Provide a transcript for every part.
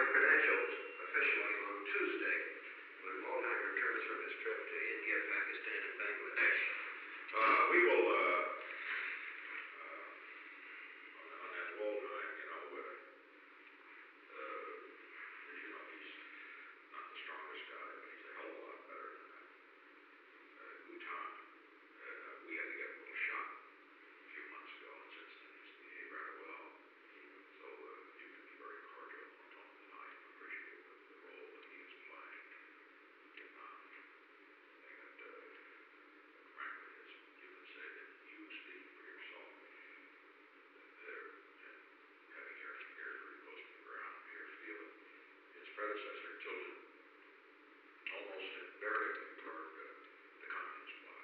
credentials officially on Tuesday when Waldheim returns from his trip to India, Pakistan, and Bangladesh. We will, on that Waldheim, as you know, he's not the strongest guy, but he's a hell of a lot better than that Gutan. We had to get him a little shot a few months ago, and since then he's behaved rather well. So you can be very cordial and tell him that I appreciate the role that he is playing in Vietnam. And that frankly, as you can say, that you speaking for yourself, they're having ears very close to the ground, and here feel it. His predecessor tilted almost invariably toward the communist bloc,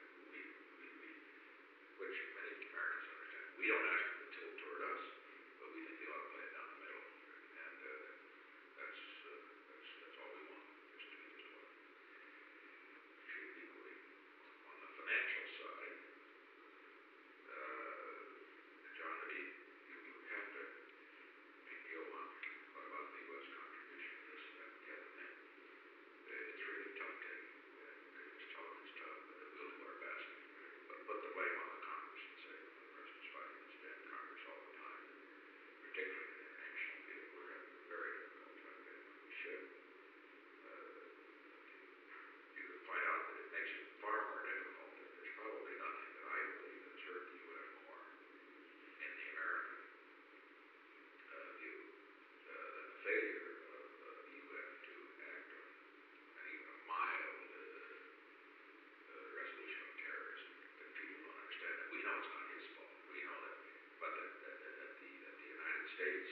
which many Americans understand. We don't ask him to tilt toward us, but we think he ought to play it down the middle, and that's all we want. We just want to treat him equally. On the financial side, John, you have to. I mean, you'll want what about the U.S. contribution to this and that and the other thing. It's really tough taking. You can just tell him it's tough, but we'll do our best. But put the blame on the Congress and say, the President's fighting this damn Congress all the time, and particularly in the international field. We're having a very difficult time getting what we should. You can point out that it makes it far more difficult, and there's probably nothing that I believe has hurt the UN more in the American view than the failure of the UN to act on even a mild resolution of terrorism. That people don't understand that. We know it's not his fault. We know that, but that the United States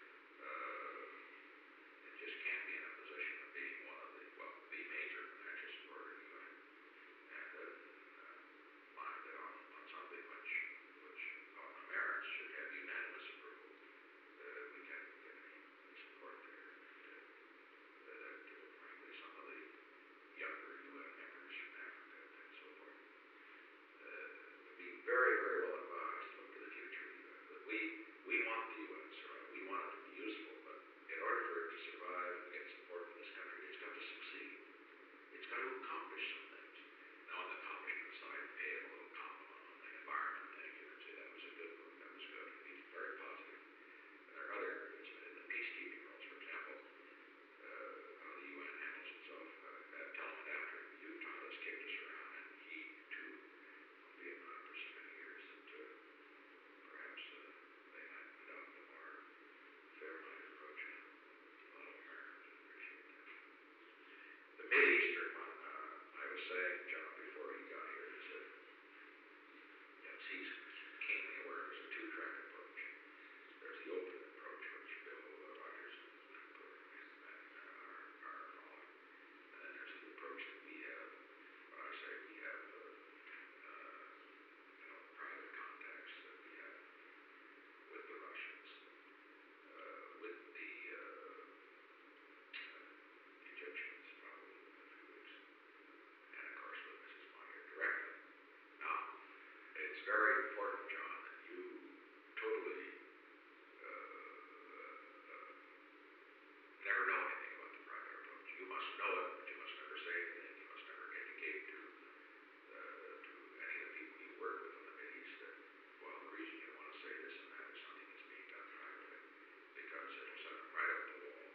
it just can't be in a position of being one of the major financial supporter of the UN, and find that on something which on the merits should have unanimous approval, we can't get any support there. That frankly, some of the younger UN members from Africa and so forth would be very well advised to look to the future of the UN. But we want the UN to survive. We want it to be useful, but in order for it to survive and to get support for this country, it's got to succeed. It's got to accomplish some things. Now, on the accomplishment side, pay him a little compliment on the environment thing. You can say that was a good move. That was good. He's very positive. And there are other areas in the peacekeeping roles, for example, how the UN handles itself. Tell him that after Utah has kicked us around, and he too from Vietnam for so many years, that perhaps they might adopt a more fair-minded approach. A lot of Americans would appreciate that. The Mideastern one, I was saying, John, before he got here, is that yes, he's keenly aware there's a two-track approach. There's the open approach, which Bill Rogers and Cooper are following, and then there's the approach that we have. When I say we have, the private contacts that we have with the Russians, with the Egyptians, probably in a few weeks, and of course with Mrs. Meyer directly. Now, it's very important, John, that you totally never know anything about the private approach. You must know it, but you must never say anything. You must never indicate to any of the people you work with in the Mideast that, well, the reason you don't want to say this and that is something that's being done privately, because it'll send them right up the wall.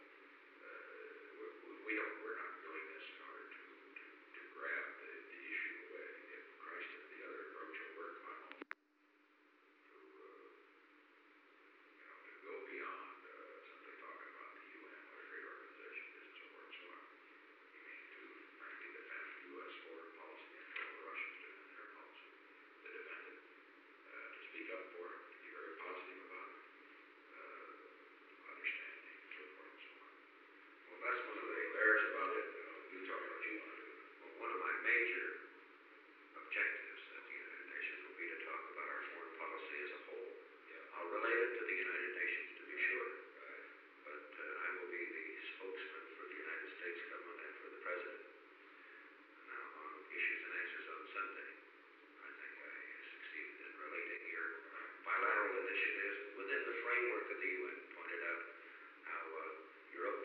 We're not doing this in order to grab the issue away. If Christ, if the other approach will work, I'm all to go beyond simply talking about the UN, what a great organization it is, and so forth and so on. You mean to frankly defend U.S. foreign policy and tell the Russians to defend their policy, to defend it, to speak up for it, to be very positive about it, understanding, and so forth and so on. Well, that's one of the. There's about it. You tell me what you want to do. Well, one of my major objectives at the United Nations will be to talk about our foreign policy as a whole. Yeah. I'll relate it to the United Nations, to be sure, Right. but I will be the spokesman for the United States government and for the President. Now, on issues and answers on Sunday, I think I succeeded in relating your bilateral initiatives within the framework of the UN, pointed out how Europe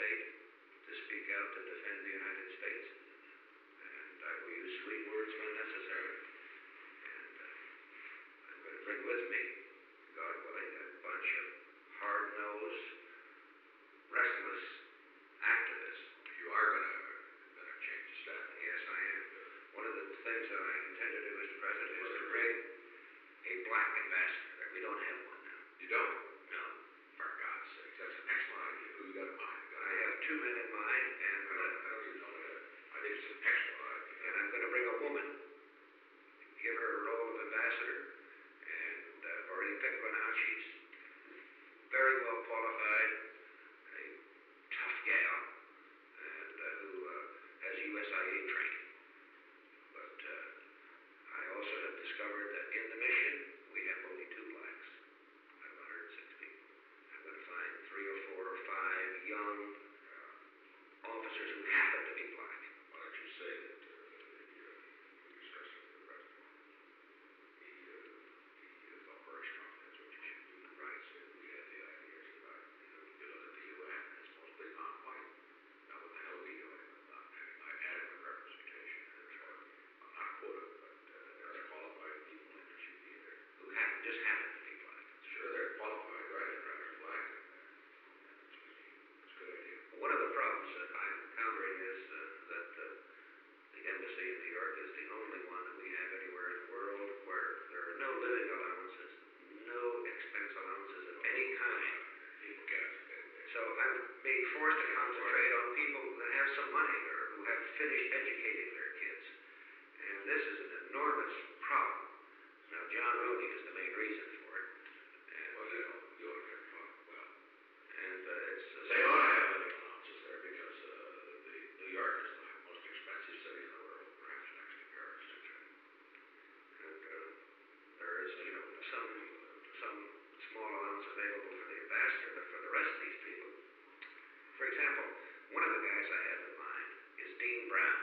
state to speak out to defend the United States. And I will use sweet words when necessary. And I'm going to bring with me, God willing, a bunch of hard-nosed, restless activists. You are gonna change the staff. Yes, I am. One of the things that I intend to do, Mr. President, is to rig a black ambassador there. We don't have one now. You don't? No. For God's sake, that's an excellent idea. Who you got in mind? I have two men in mind, and I don't even know that. I think it's an excellent idea. and I'm going to bring a woman, give her a role of ambassador, and I've already picked one out. She's very well qualified, a tough gal, and who has USIA training. But I also have discovered that in the mission we have only 2 blacks out of 106 people. I'm going to find 3 or 4 or 5 young officers who happen to be black. Why don't you say that we discussed it with the president? He felt very strongly that's what you should do. Right. Say that we had the ideas about, you look at the UN and it's mostly non-white. Now what the hell are we doing with not having adequate representation? I'm not quoting, but there are qualified people in that should be there. Who just happen to be black. Sure, they're qualified, right? They're black, and it's a good idea. One of the problems that I'm encountering is that the embassy in New York is the only one that we have anywhere in the world where there are no living allowances, no expense allowances of any kind. People can't. So I'm being forced to concentrate on people that have some money or who have finished educating their kids. And this is an enormous problem. Now, John Rooney is the main reason for it. And, Well, you ought to get well. And it's... They ought to have living allowances there because New York is the most expensive city in the world, perhaps next to Paris. That's right. And there is, some small allowance available for the ambassador, but for the rest of these people... For example, one of the guys I have in mind is Dean Brown.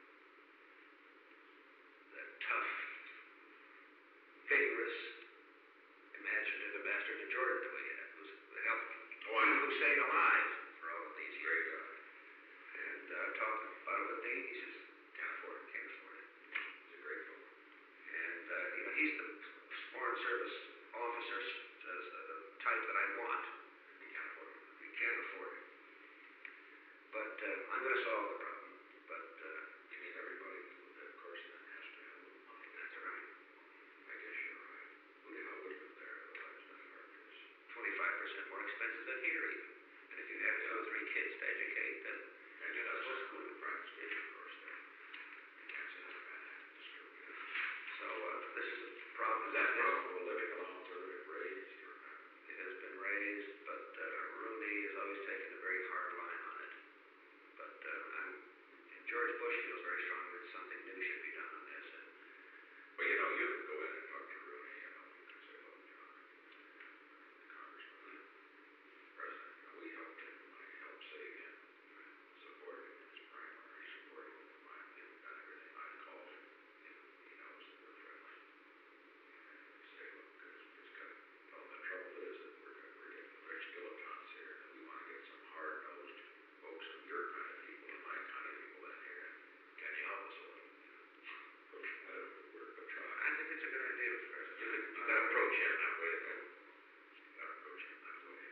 The tough, vigorous, imaginative ambassador to Jordan that we have, who's helped Hussein alive for all of these years. Great guy. And I've talked about it with Dean. He says, Can't afford it. can't afford it. He's a great fellow. And, he's the Foreign Service officer type that I want. We can't afford it. We can't afford it. But I'm going to solve the problem. But you mean everybody, of course, then has to have a little money. That's right. I guess you're right. Who the hell would live there? Otherwise, New York is 25% more expensive than here, even. And if you have 2 or 3 kids to educate, then and you're not supposed to go to private schools, of course. You can't say that Manhattan discrimination. So this is a problem. Is that problem of a living allowance ever been raised? Or not? It has been raised, but Rooney has always taken a very hard line on it. But George Bush feels very strongly that something new should be done on this. And well, you could go in and talk to Rooney. You could say, look, John, the congressman, the president, we helped him. I helped save him. Supported him in his primary. Supported him in the final. Done everything. I've called him. He knows that we're friendly. And say, look, it's got. Well, the trouble is that we're getting rich dilettantes here, and we want to get some hard-nosed folks of your kind of people and my kind of people in here. Can you help us a little? I don't know if it would work, but try. I think it's a good idea, Mr. President. You got to approach him that way, though. You got to approach him that way.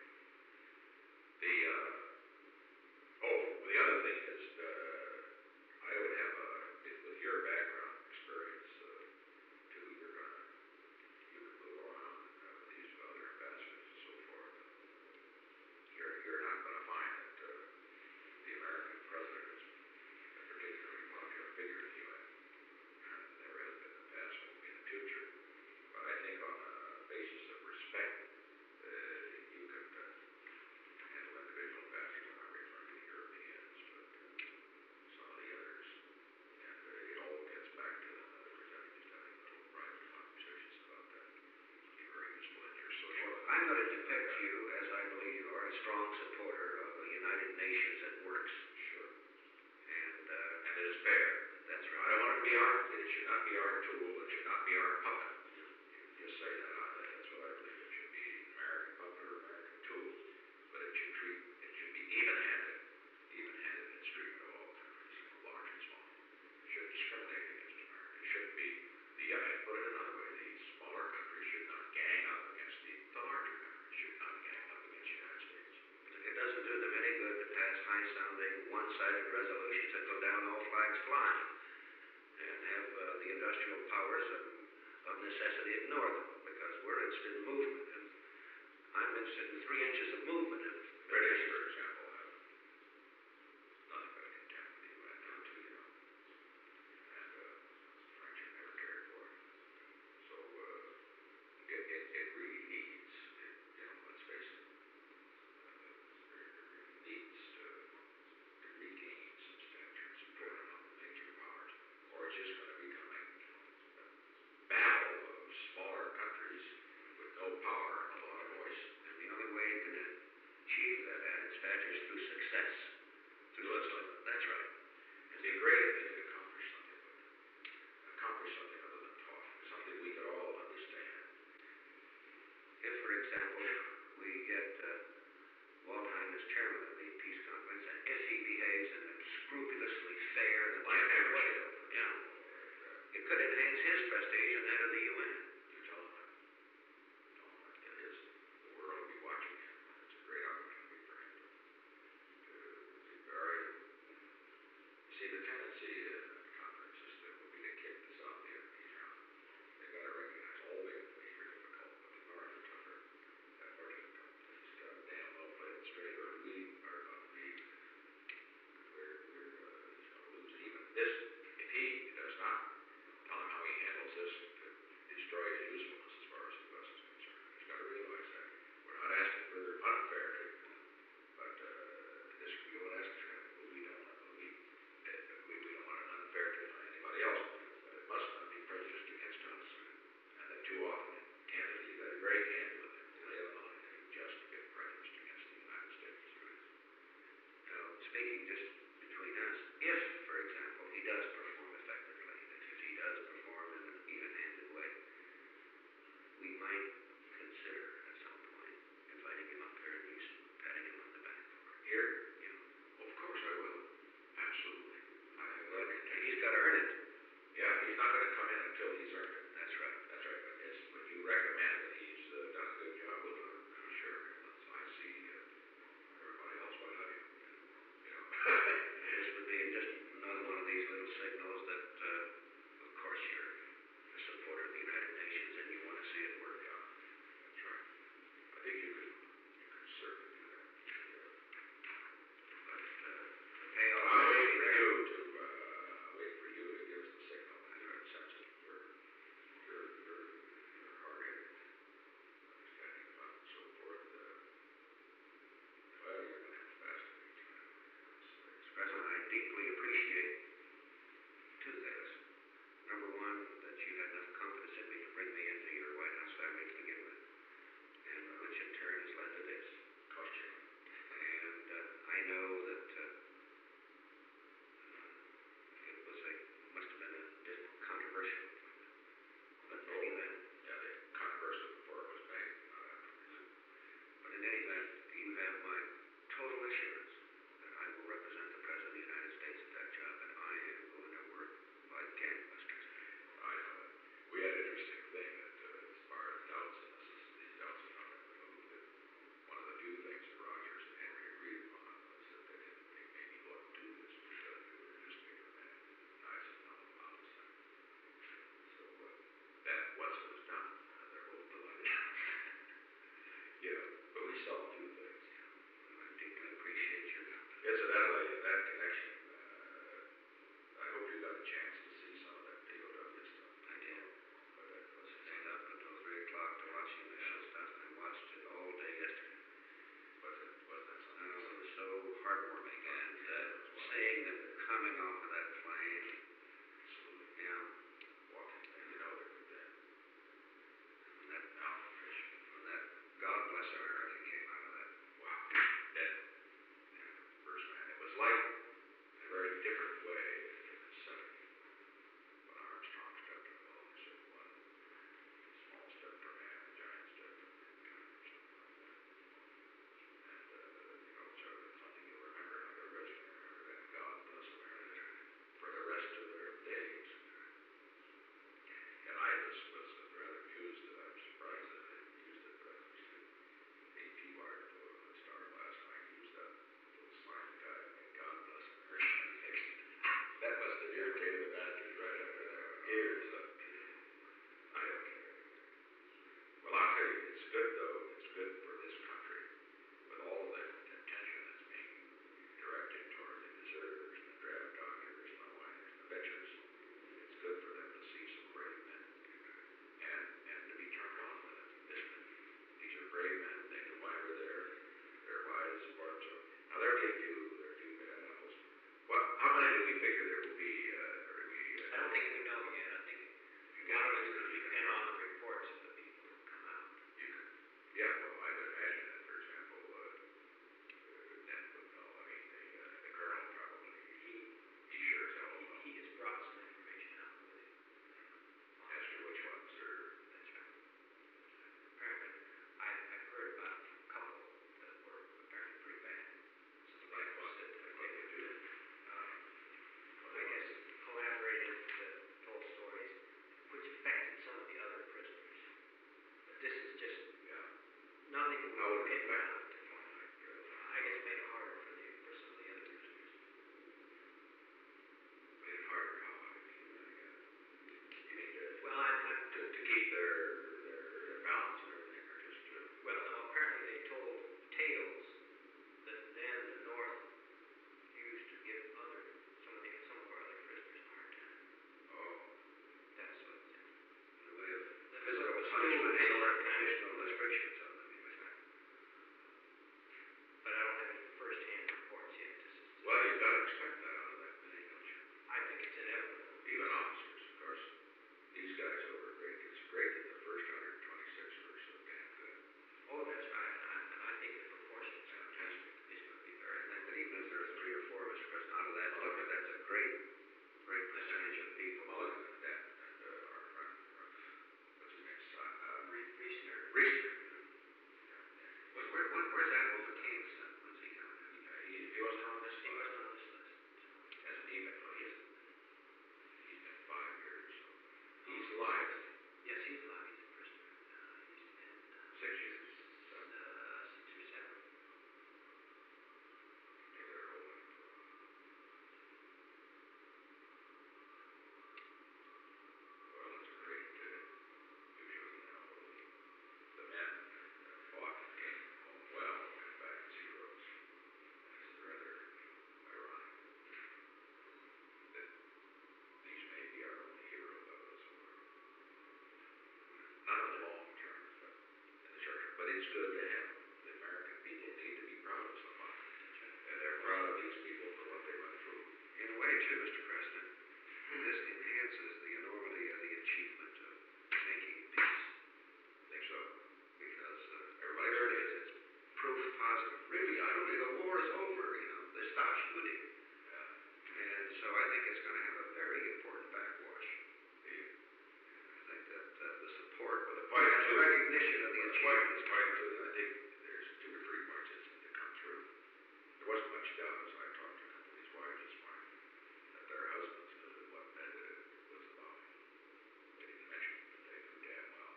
The other thing is, I would have with your background experience too, you can move around with these other ambassadors and so forth. You're not going to find that the American president is a particularly popular figure in the UN. Never has been in the past, won't be in the future. But I think on a basis of respect, you could handle individual ambassadors. I'm not referring to the Europeans, but some of the others. And it all gets back to, in other words, just having little private conversations about that. Be very useful in your social. Well, I'm going to depict you, as I believe you are, a strong supporter of a United Nations that works. Sure. And it is fair. That's right. I don't want it to be it should not be our tool. It should not be our puppet. You just say that. That's what I believe. It should be an American puppet or American tool. But it should be even-handed. high-sounding, one-sided resolutions that go down all flags flying, and have the industrial powers of necessity ignore them, because we're interested in movement, and I'm interested in 3 inches of movement. If The British, for example, have nothing but contempt for the UN now too, you know, and the French have never cared for it. So it really needs, you know, let's face it, it really needs to regain some stature and support among the major powers, or it's just going to become a battle of smaller countries with no power and a lot of voice. And the only way you can achieve that added stature is through success. Doing something. That's right. It'd be great if they could accomplish something other than talk, something we could all understand. If, for example, we get Waldheim as chairman of the peace conference, and if he behaves in a scrupulously fair and Like objective way, Hammarskjöld, for yeah, example, like, it could enhance his prestige and that of the UN. you tell him that. Tell him that. It is. The world will be watching him, and it's a great opportunity for him to be very. You see, the tendency in that conference system will be to kick the South Vietnamese out. They've got to recognize all Vietnamese are difficult, but the North are tougher and more difficult. They just got to damn well play it straight, or we are going to be. He's going to lose it. Even this, if he does not tell him how he handles this, could destroy his usefulness as far as the U.S. is concerned. He's got to realize that. We're not asking for unfair treatment, but we won't ask for that. We don't want an unfair treatment on anybody else, but it must not be prejudiced against us. And that too often, candidly, you got to be very candid with him. Lay it on the line that you just get prejudiced against the United States. Now, speaking just between us, if, for example, he does perform effectively, if he does perform in an even-handed way, we might consider at some point inviting him up here and you patting him on the back for it. Here? Yeah. Of course I will. Absolutely. I have But every intention. he's got to earn it. Yeah, he's not going to come in until he's earned it. That's right. That's right. But when you recommend that he's done a good job, we'll do it. Sure. I see everybody else. Why not him? You know. This would be just another one of these little signals that, of course, you're a supporter of the United Nations and you want to see it work. Yeah, that's right. I think you could certainly do that. Yeah. But the payoff. I'll wait for you to. Wait for you to give us the signal that you're sensitive. You're hard-headed, understanding about and so forth. Well, you're going to have fast to be trying. Mr. President, I deeply appreciate 2 things. Number one, that you had enough confidence in me to bring me into your White House family to begin with, and which in turn has led to this. Cost you money. And I know that it must have been a controversial appointment. But in any event, yeah, the controversial before it was made, not after. But in any event, you have my total assurance that I will represent the President of the United States at that job, and I am going to work like gangbusters. I know that. We had an interesting thing that, as far as doubts in this, these doubts have not been removed. That one of the few things that Rogers and Henry agreed upon was that they didn't think maybe you ought to do this because you were a newspaper man. And I said, no, I'll decide. So then, once it was done, they're both delighted. You know, but we saw a few things. I deeply appreciate your confidence. Incidentally, in that connection, I hope you got a chance to see some of that POW stuff. I did. But that was Stayed up until 3 o'clock to watch the initial stuff, and I watched it all day yesterday. Wasn't that something? Oh, it was so heartwarming, and seeing them coming off of that plane. Absolutely. Yeah. Walking there, you know they're good then. When that malnutrition. When that God Bless America came out of that. Wow. Dead. Yeah. First man. It was like, in a very different way, a different setting. When Armstrong stepped to the moon, he said, one small step for man, a giant step for mankind, or something like that. And, you know, sort of something you'll remember, like a rich man remember that. God Bless America. too, Mr. President. This enhances the enormity of the achievement of making peace. I think so. Because Everybody here it says is. It's proof positive. Really, truly, the war is over. They stopped shooting. And so I think it's going to have a very important backwash. I think that the support or the recognition of the achievement is quite to I think there's 2 or 3 points that come through. There wasn't much doubt as I talked to a couple of these wives this morning that their husbands knew that what ended it was the bombing. They didn't mention it, but they knew damn well.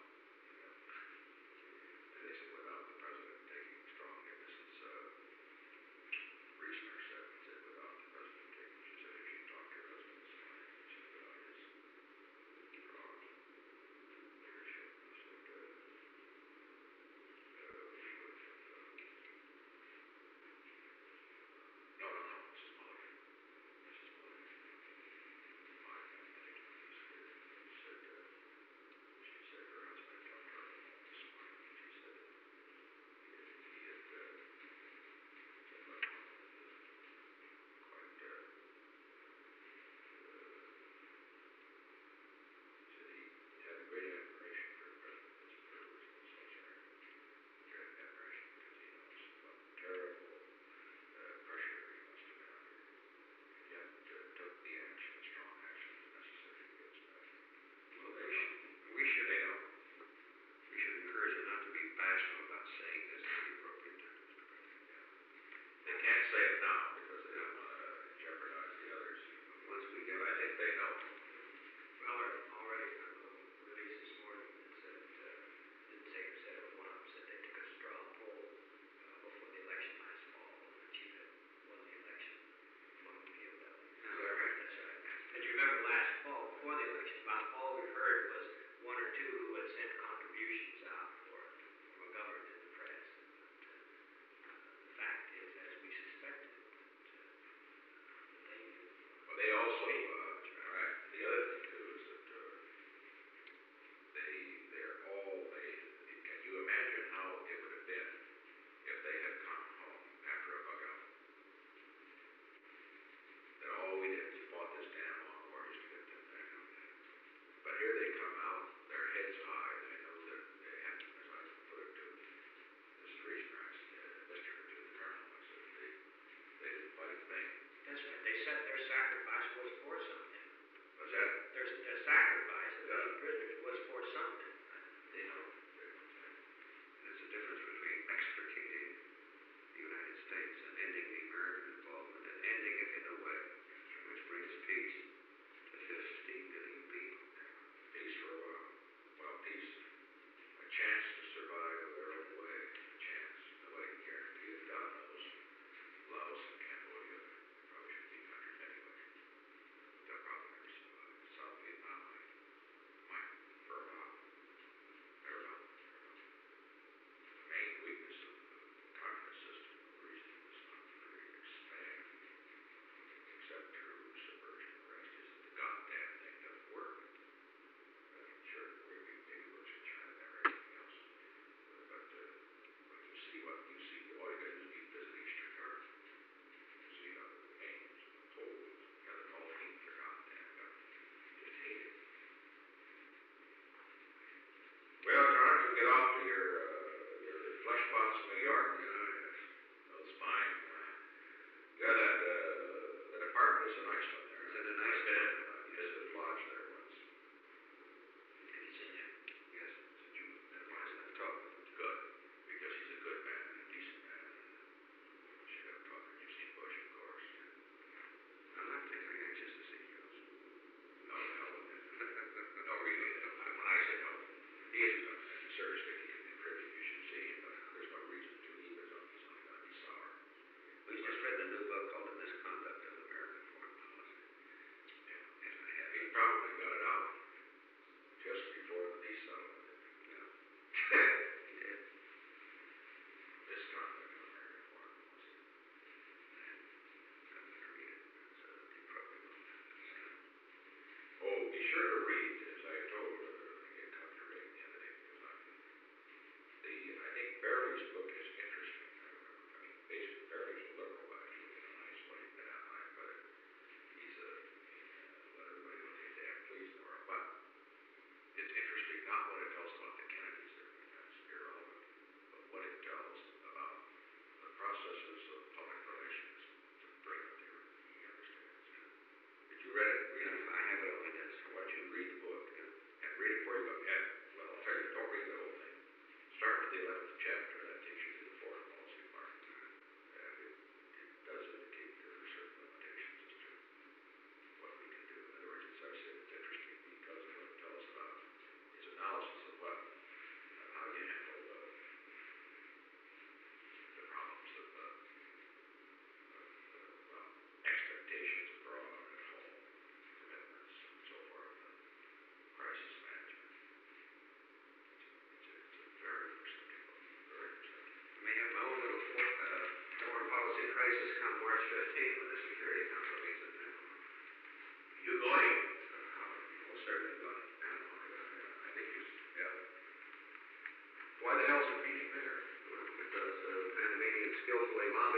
And they said without the president taking strong, Mrs. Reesner said without the president taking, she said if she talked to her husband this morning, she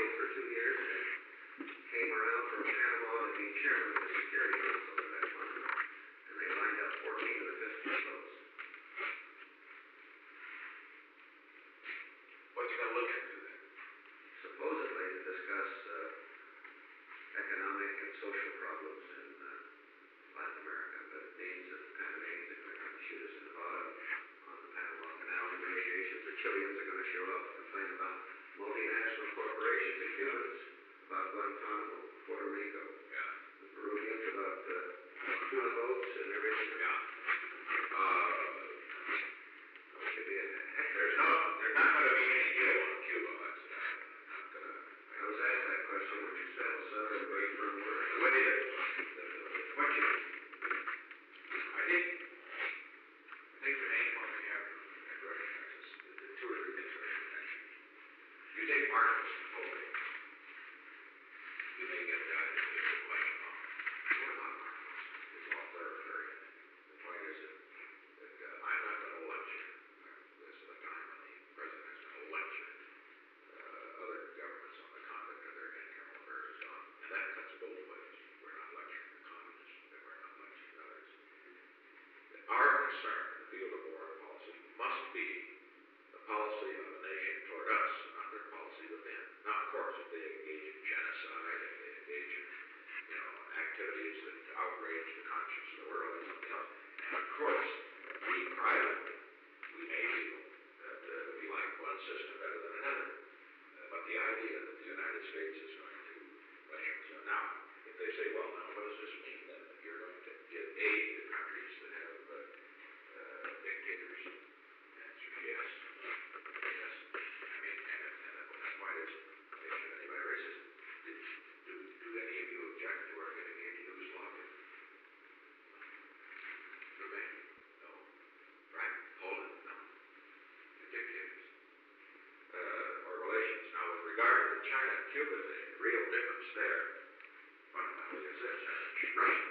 colleague for 2 years and came around from Panama to be chairman of the Security Council at that time. And they lined up 14 of the 15 votes. What's he gonna look into then? Supposedly to discuss economic and social problems in Latin America, but it means that the Panamanians are going to come shoot us in the bottom on the Panama Canal negotiations. The Chileans are going to show up and complain about multinational corporations, the Cubans about Guantanamo, Puerto Rico, Yeah. the Peruvians about tuna boats and everything. Yeah. It should be a heck of There's not gonna be any deal on Cuba. That's not gonna. I was asked that question when you said Southern very firm word. What is it? What you? I think the main point we have at recognize is the 2 or 3 things I should mention. You take articles and polling. You may get that if there's a question on it. What about articles? It's all clarified. The point is that I'm not going to lecture. This is the time when the president is going to lecture other governments on the conduct of their internal affairs is gone. And that cuts both ways. We're not lecturing the communists, and we're not lecturing others. Our concern in the field of foreign policy must be the policy of the nation toward us, not their policy within. Now, of course, if they engage in genocide, if they engage in, activities that outrage the conscience of the world, that's something else. And of course, we privately, we may feel that we like one system better than another. But the idea that the United States is going to Russia. Now, if they say, well, now, what does this mean then? That you're going to give aid to countries that have dictators? The answer is yes. Yes. I mean, and why does anybody raise this? Do any of you object to our giving aid to Yugoslavia? Romania? No. Right? Poland? No. The dictators. Or relations. Now, with regard to the China and Cuba thing, the real difference there, fundamentally, is this: Russia.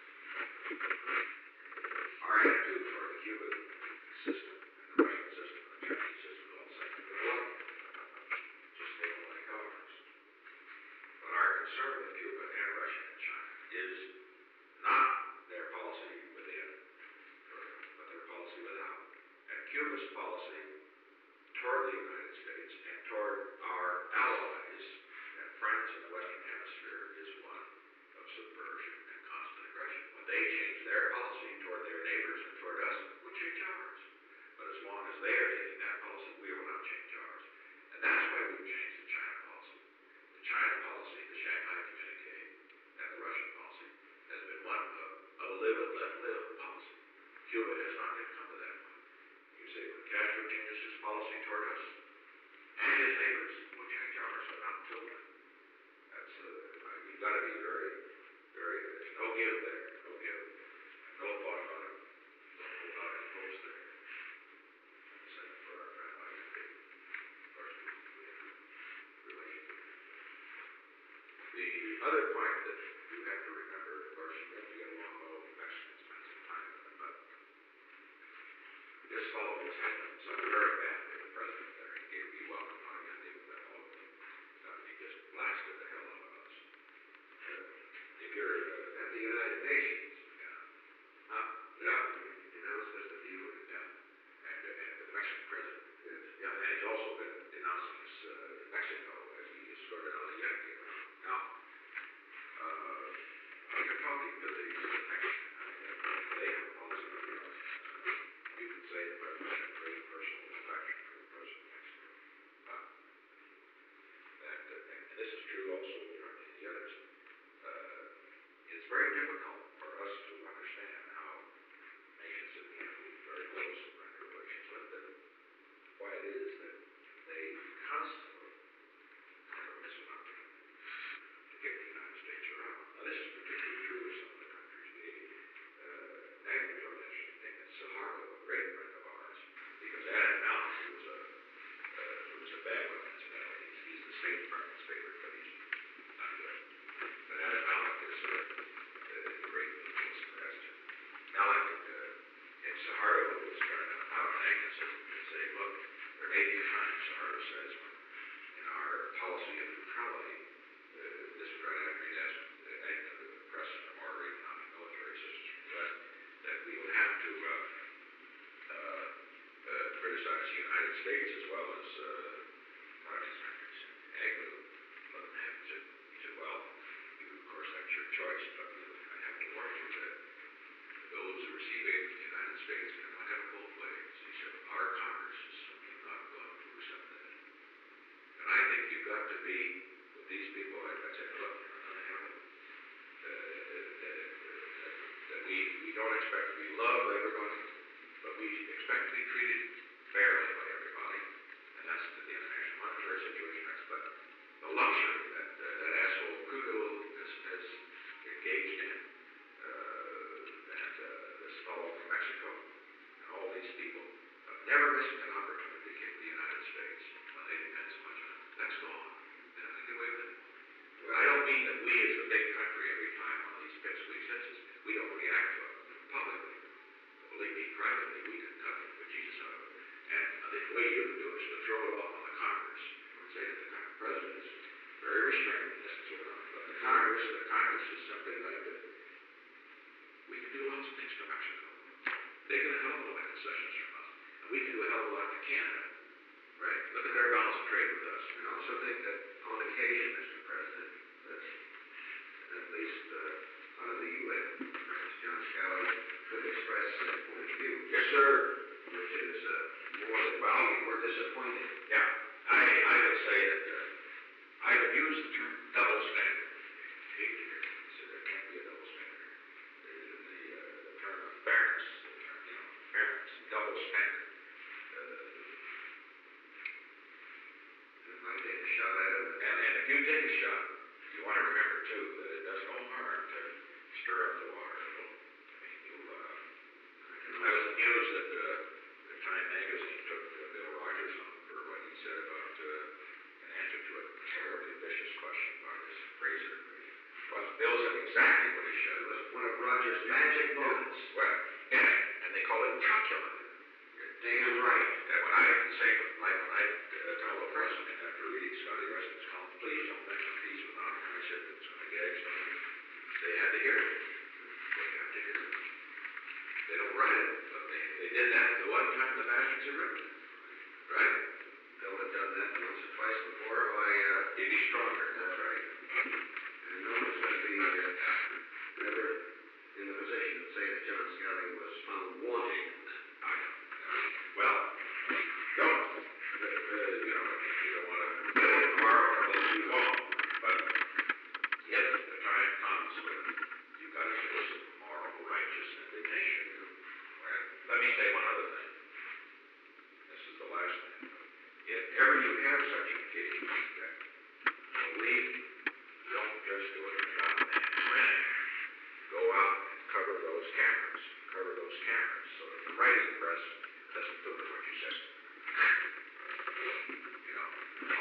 Our attitude toward the Cuban system and the Russian system and the Chinese system is all the same. They're alike. Just they don't like ours. But our concern with Cuba and Russia and China is not their policy within, but their policy without. And Cuba's policy toward the United States and toward our allies and friends in the Western Hemisphere is one of subversion and constant aggression. When they change their policy toward their neighbors and toward us, we'll change ours. But as long as they are taking that policy, we will not change ours. And that's why we've changed the China policy. The China policy, the Shanghai Communique, and the Russian policy has been one of a live and let live policy. Cuba has not yet come to that point. You say when Castro changes his policy toward us and his neighbors, we'll change ours, but not until then. That's you've got to be very, very. There's no give there, no give, and no thought about it. Don't hold out any hopes there. Same for our friend IFP. Of course, we have a relationship. The other point that you have to remember, of course, you have to get along well with the Mexicans, spend some time with them, but this fellow was handling something very badly. The president there, he gave me welcome honey and deal with that all of them. He just blasted the hell out of us. If you're At the United Nations, yeah, he denounced us the deal. yeah, and the Mexican president, Yes. yeah, and he's also been denouncing us in Mexico as he escorted Allende around. Now, with these people, I'd say, look, that we don't expect to be loved by everybody, but we expect to be treated fairly by everybody, and that's the international monetary situation. That's the luxury that asshole Trudeau has engaged in, and this fellow from Mexico, and all these people have never missed an opportunity to kick the United States when they depend so much on it. That's gone. They're not going to get away with it. Well, I don't mean that we as a big country, every time one of these pipsqueaks hits us, we don't react to it publicly. But believe me, privately, we can cut the bejesus out of it. And the way you can do it is to throw it off on the Congress. And say that the President is very restrained in this sort of, but the Congress is simply going to, we can do lots of things to Mexico. They get a hell of a lot of concessions from us. And we can do a hell of a lot to Canada. Right? Look at their balance of trade with us. I also think that on occasion, Mr. President, that at least out of the UN, John Scally could express his point of view. Yes, sir. Which is more than we're disappointed. Yeah. I would say that I would use the term double standard. So there can't be a double standard. The term of fairness, fairness, double standard. I take a shot at it. And if you take a shot, you want to remember too that it does no harm to stir up the water. I was amused that the Time magazine took Bill Rogers on for what he said about an answer to a terribly vicious question by this Fraser. Well, Bill said exactly what he should. It was one of Rogers' magic moments. Well, yeah, and they call it calculated. You're damn right. And when I say, like when I tell the president after reading Scotty Reston's column, please don't mention peace with honor, I said it's going to gag somebody. They had to hear it. They have to hear it. They don't write it, but they did that the one time the bastards had written it. Right? Bill had done that once or twice before. He'd be stronger. That's right. And no one's going to be never in the position to say that John Scally was found wanting. I know. Well, don't. You don't want to kill him tomorrow, or else you won't. But if the time comes when you've got to solicit moral, righteous indignation, right? Let me say one other thing. This is the last thing. If ever you have such occasion, believe me, don't just do it in a goddamn panic. Go out and cover those cameras. Cover those cameras so that the writing press doesn't look at what you said.